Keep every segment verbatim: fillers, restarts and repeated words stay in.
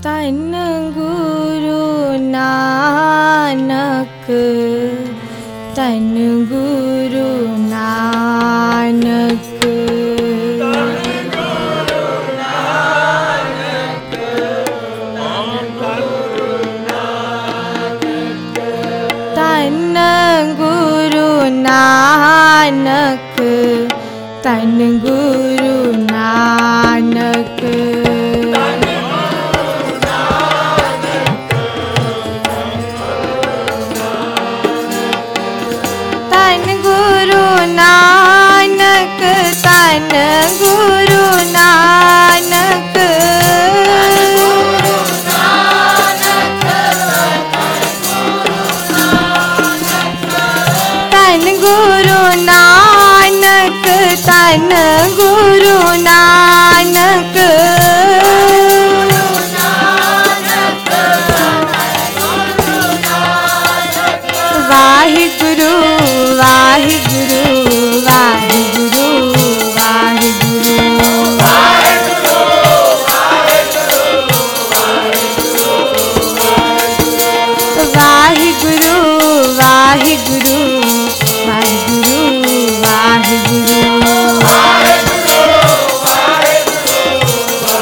धन गुरु नानक, धन गुरु नानक, धन गुरु नानक, धन गुरु नानक, धन गुरु नानक, धन गुरु नानक, धन गुरु नानक, धन गुरु नानक, वाहिगुरु वाहिगुरु वाहिगुरु वाहिगुरु, वाहिगुरु वाहिगुरु वाहिगुरु वाहिगुरु,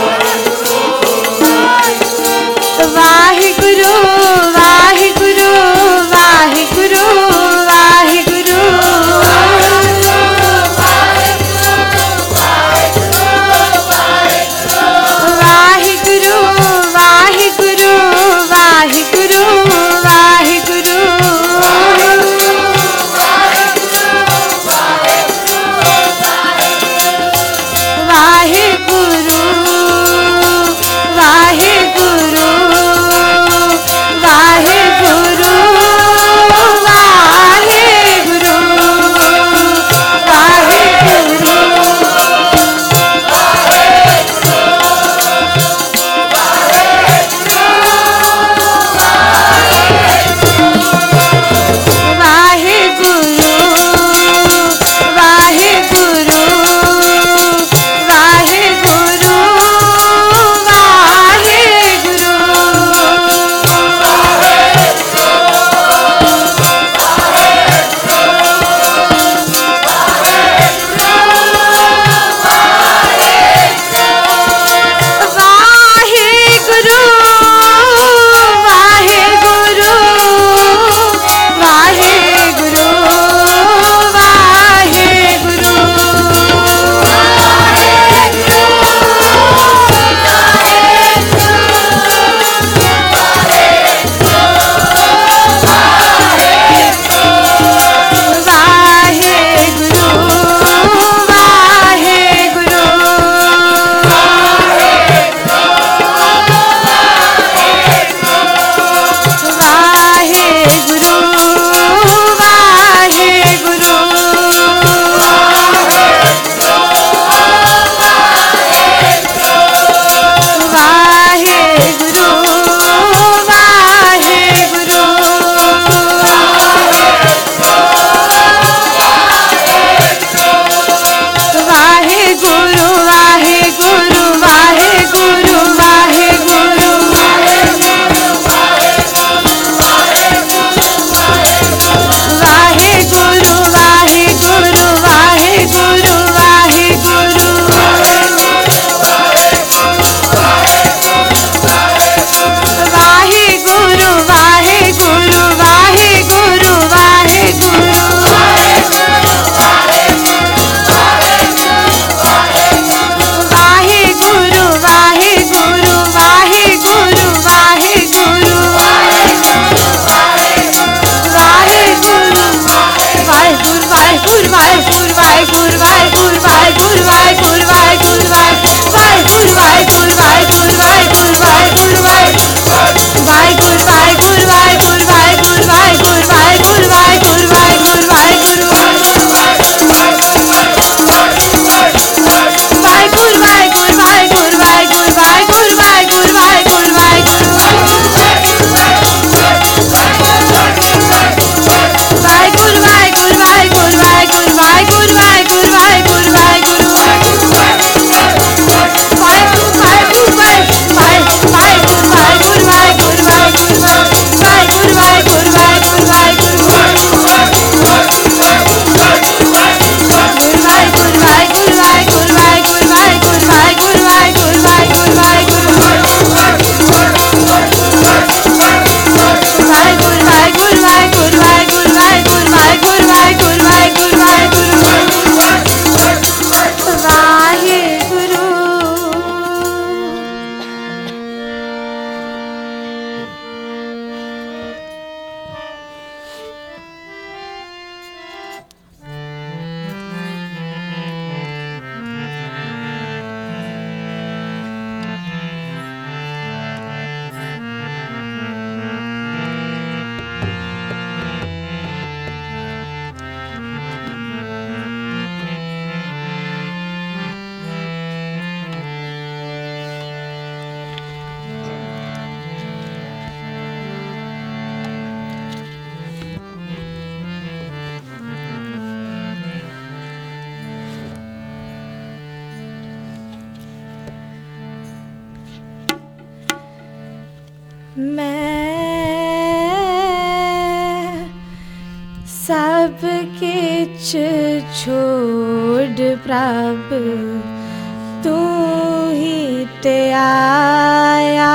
मैं सब किछ छोड़ प्रभु तू ही ते आया।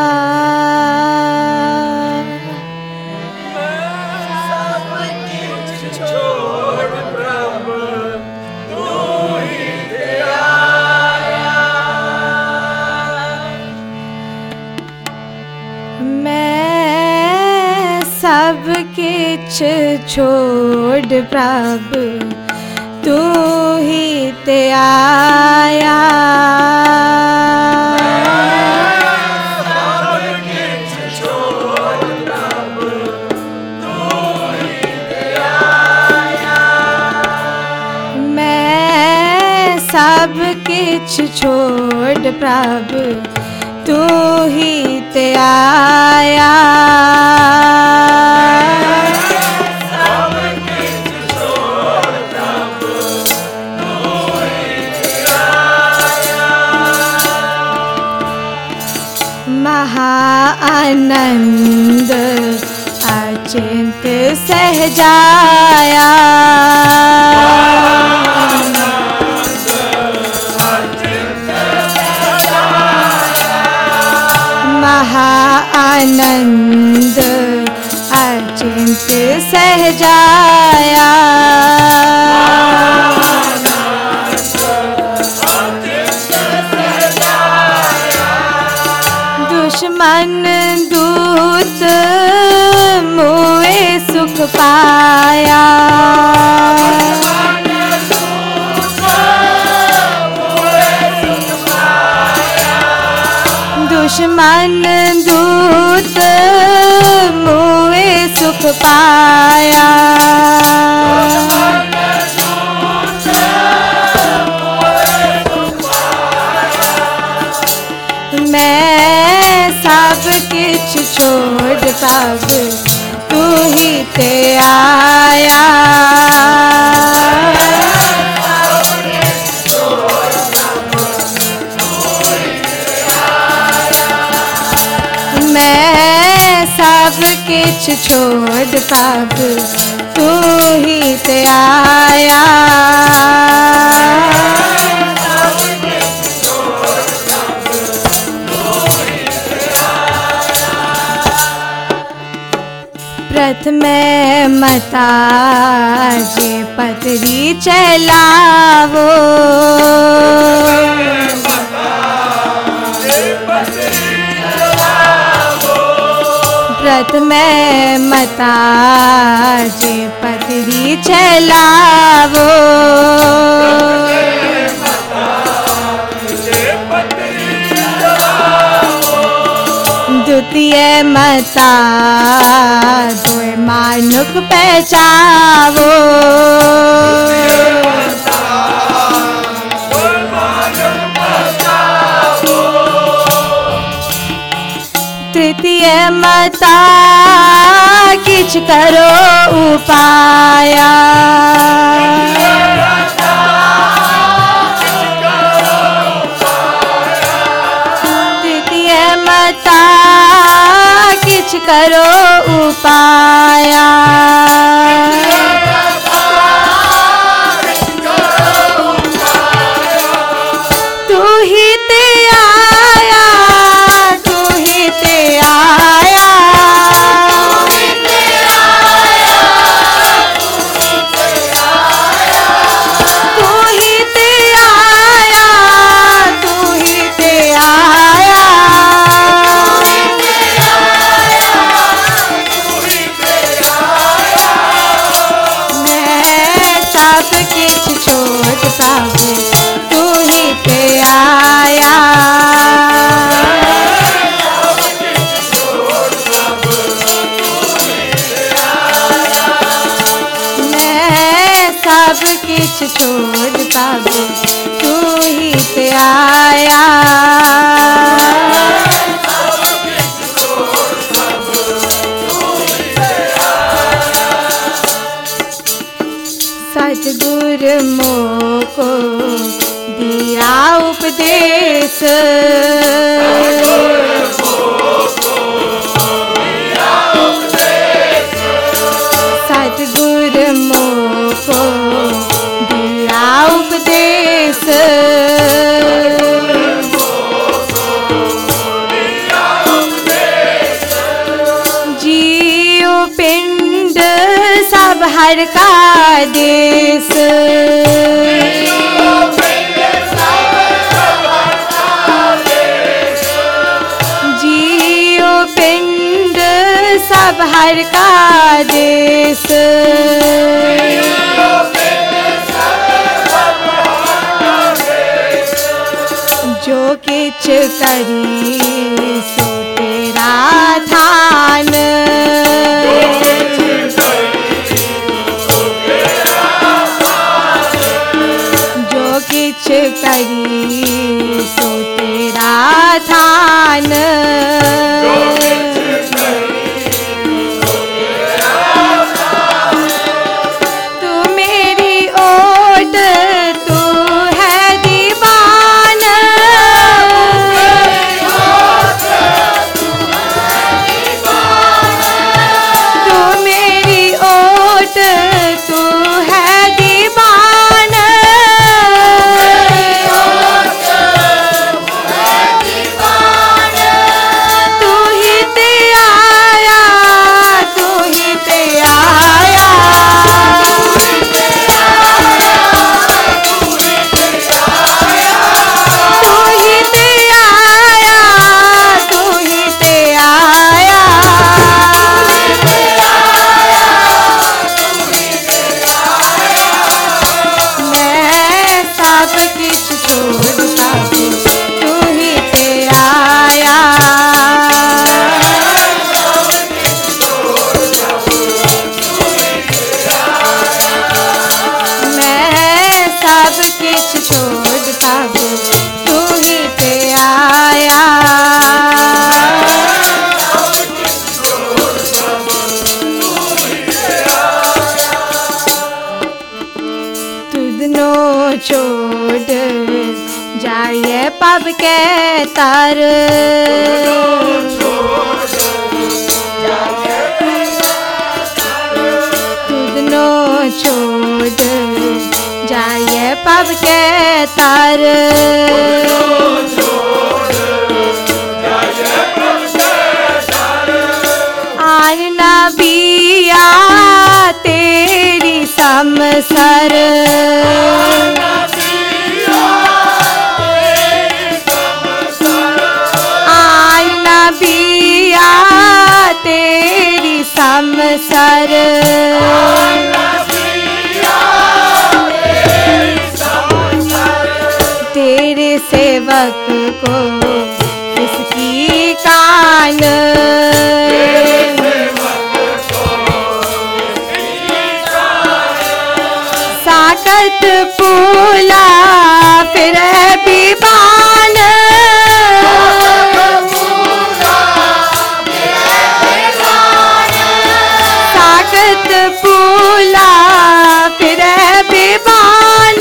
सब किछ छोड़ प्रभु तू ही ते आया। सब किछ छोड़ प्रभु तू ही ते आया। मैं सब किछ छोड़ प्रभु तू ही ते आया। आनंद अचिंत सहजाया। महा आनंद अचिंत सहजाया। दुश्मन दूत मोए सुख पाया। दुश्मन दूत मोए सुख पाया। मैं सब किछ छोड़ प्रभु तू ही ते आया। मैं सब किछ छोड़ प्रभु तू ही ते आया। प्रथमे मता जे पतरी चलावो। प्रथमे मता जे पतरी चलावो। द्वितीय मता दोय मानुक पहचावो। तृतीय मता किछ करो उपाया। तृतीय मता किछ करो उपाया। तू ही ते आया। तू ही ते आया। तू ही ते आया। तू ही ते आया। सब किछ छोड़ प्रभु तू ही ते आया। मैं सब किछ छोड़ प्रभु तू ही ते आया। सतगुर मोको दिया उपदेश। पिंड सब हर का देश, जियो पिंड सब हर का देश, जो किच करी सो तेरा थान, जो किच करी सो तेरा थान, तू मेरी ओट तू है दीवान, तू मेरी ओट तू है दीवान, तू ही ते आया, तू ही ते आया, तू ही ते आया, तू ही ते आया, मैं सब किछ छोड़ सब तू ही ते आया, मैं सब किछ छोड़ सब तू ही ते आया, तुदनो छोड़ जाए पब के तर, तुदनो छोड़ जाए पब के तर, आन नबिया तेरी समसर, आन नबिया तेरी समसर, तेरे सेवक को इसकी कान, साकत फूला फिर बीबान, साकत फूला फिर बीबान,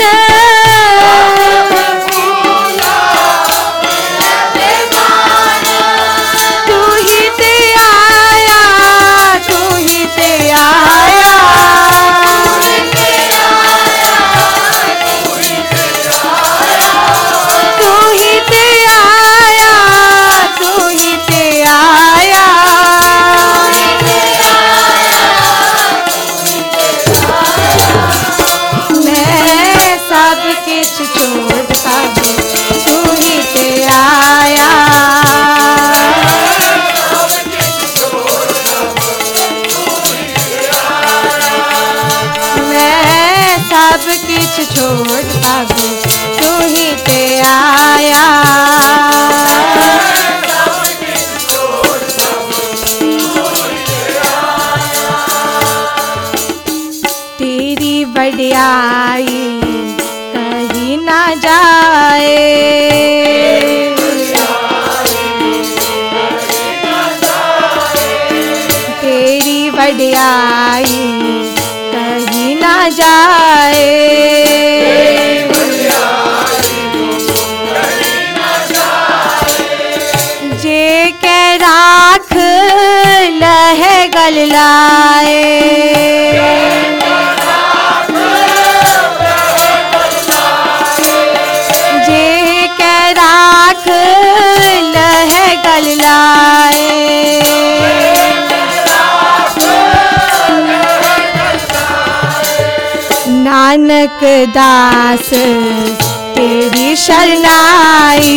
तू ही ते आया, तू ही ते आया, तू ही ते आया, तू ही ते आया, मैं सब किछ छोड़ सब तू ही ते आया, मैं सब किछ छोड़ सब तू ही ते आया, तेरी बड़ाई कहीं ना जाए, तेरी बड़ाई कहीं ना जाए, जे के राख लह गल लाए, जे के राख लह गल लाए, नानक दास तेरी शरणाई,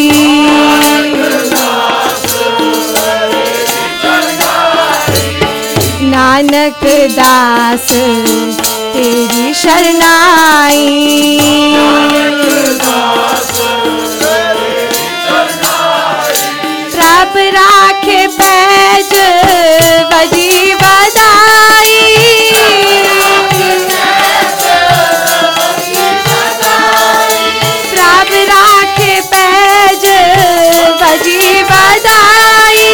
नानक दास तेरी शरणाई। प्रभ राखे पैज बजी बधाई, प्रभ राखे पैज बजी बधाई।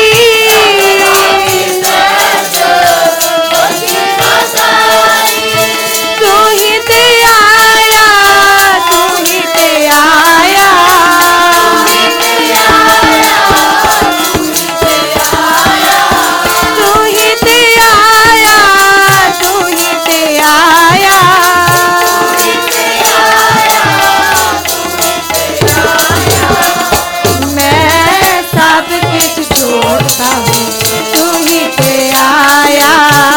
तू ही ते आया, तू ही ते आया, तू ही ते आया, तू ही ते आया। मैं सब कुछ छोड़ता हूँ, तू ही ते आया।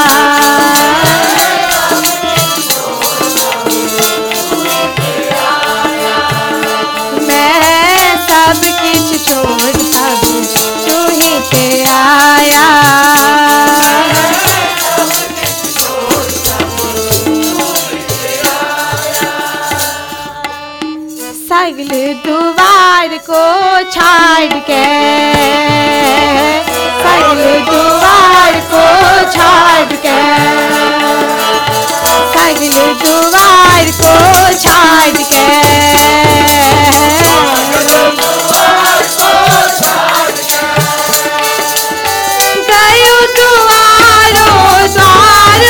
मैं सब कुछ छोड़ता हूँ, तू ही ते आया। सगल द्वार को छाड़ के, सगल द्वार को छाड़ के, सगल द्वार को छाड़ के, गयो द्वारो द्वार,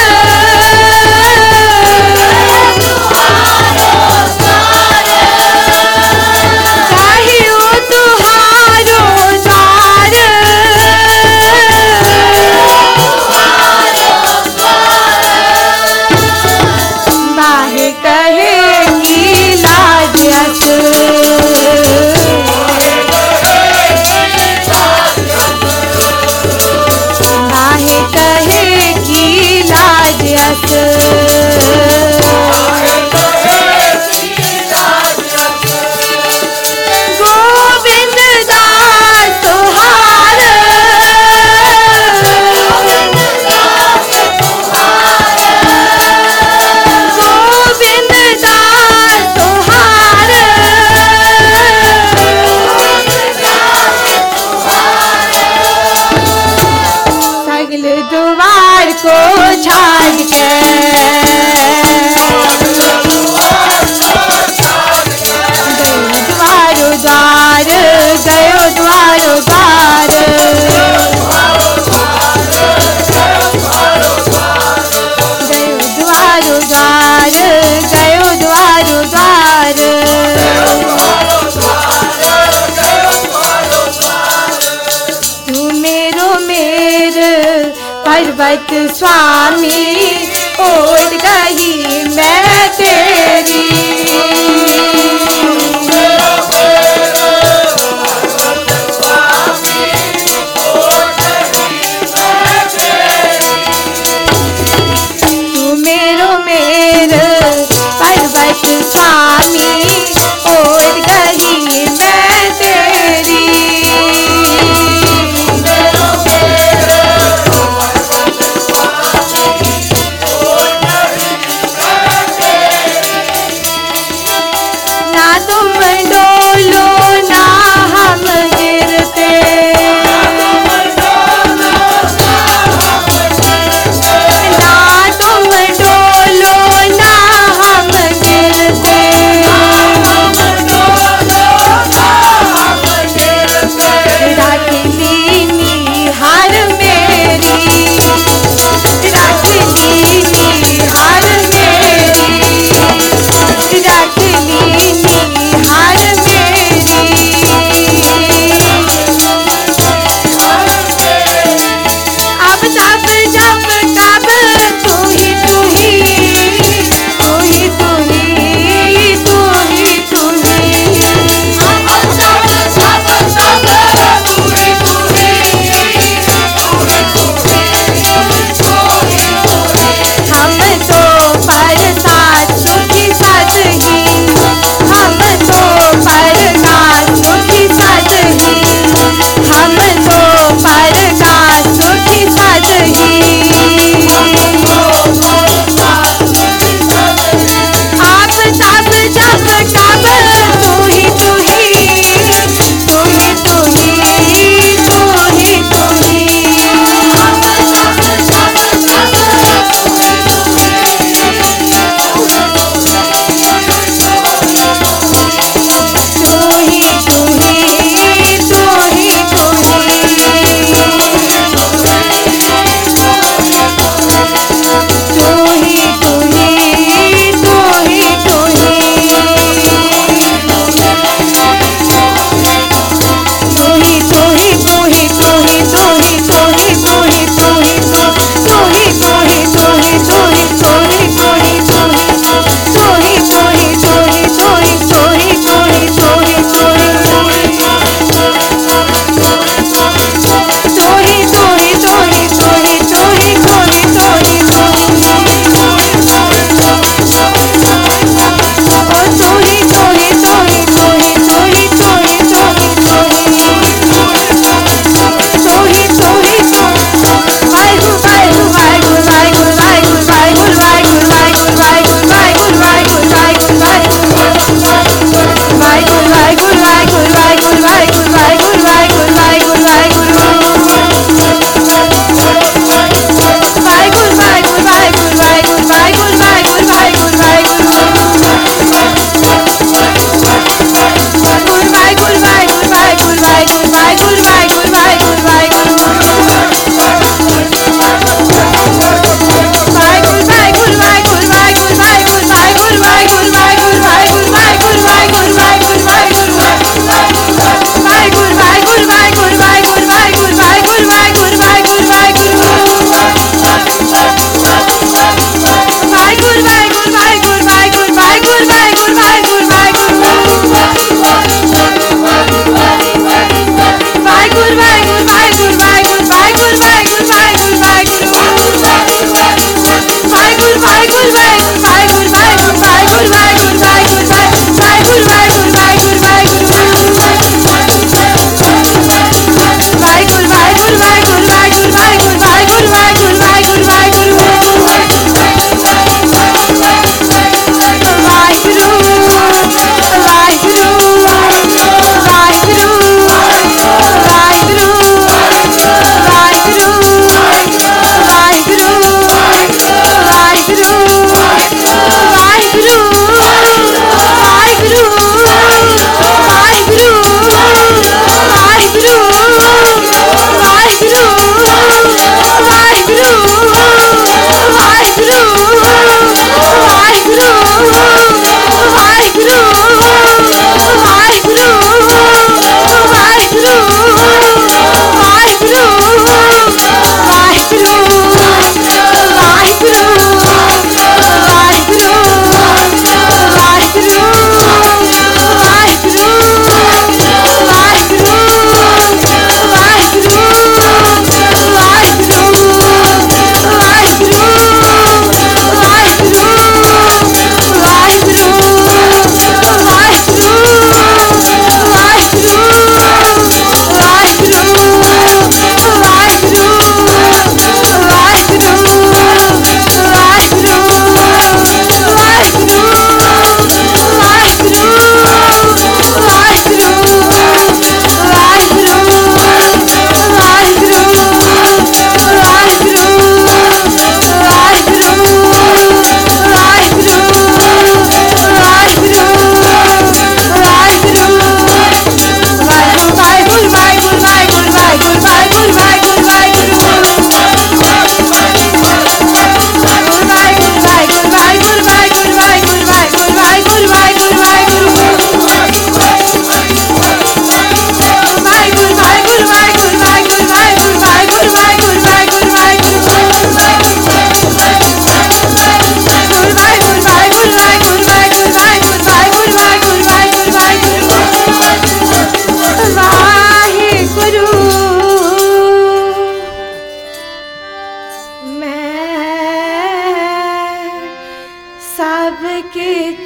द्वार को छाड़ के, द्वारो द्वार, गयो द्वारो द्वार, गयो द्वारो द्वार, गयो द्वारो द्वार। तू मेरो मेर पर्वत स्वामी, ओढ़ गई मैं तेरी, तू मेरो मेर पर्वत स्वामी, ओढ़ गई मैं तेरी। ना तुम डोलो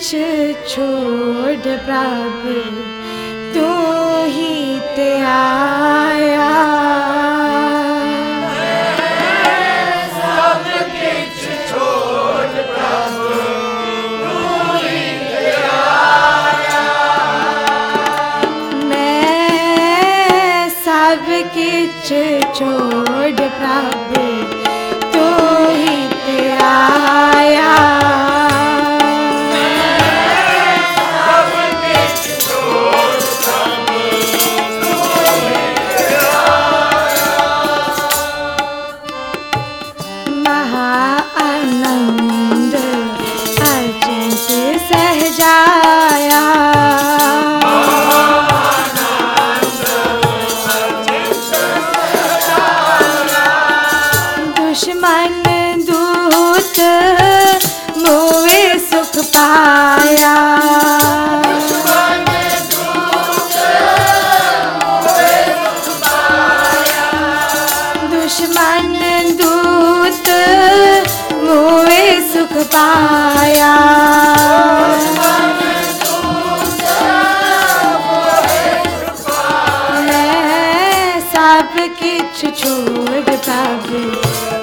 किछ छोड़ प्रभु तू ही ते आया। सब किछ छोड़ प्रभु तू ही ते आया। मैं सब किछ छोड़ प्रभु तू ही ते आया। सब किछ छोड़ प्रभु तू ही ते आया। महा आनंद अचिंत सहजाया। दुश्मन दूत मोए सुख पाया। दुश्मन दूत मोए सुख पाया। मैं सब किछ छोड़ प्रभु